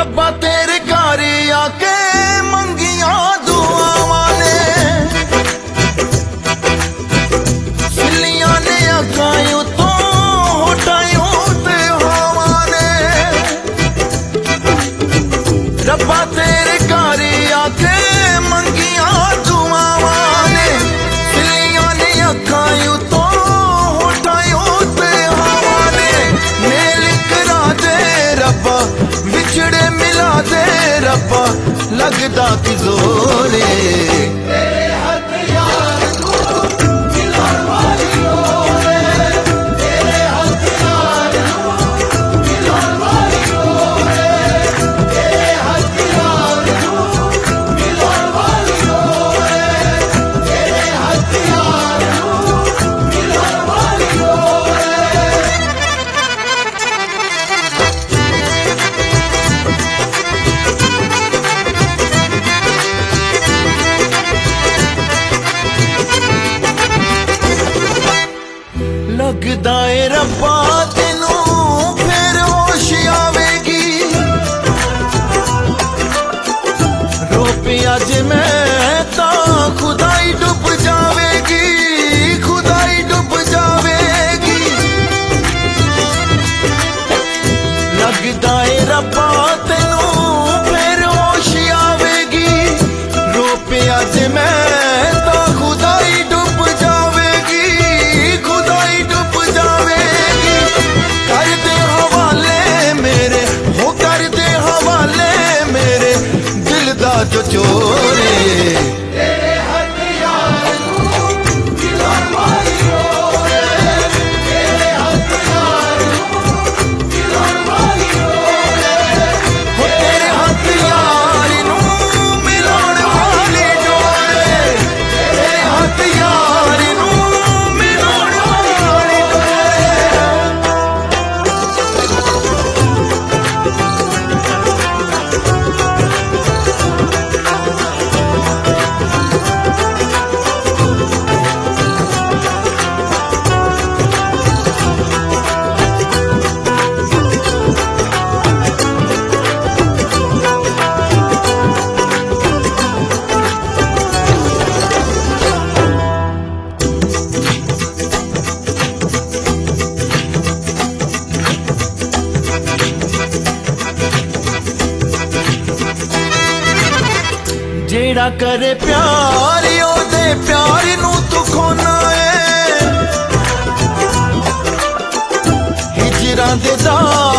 रब्बा तेरे घर आके मंगिया दुआवां ने सिलियां ने अखायूं तो होठायूं ते हवां ने रब्बा तेरे घर आके मंगिया दुआवां ने सिलियां ने अखायूं तो होठायूं ते हवां ने मेल करा दे रब्बा बिछड़े मिला दे रब्बा लगदा कि जोरे लगदा है रब्बा तेनू फिर होश आवेगी रो पिया जे मैं ता खुदाई डुब जावेगी खुदाई डुब जावेगी लगदा है रब्बा तेनू फिर होश आवेगी रो पिया जे मैं ता खुदाई डुब जावेगी खुदाई डुब जावेगी कर दे हवाले मेरे हो कर दे हवाले मेरे दिल दा जो चोरे जेड़ा करे प्यार ओदे प्यार नू तू खोना है हिजरां दे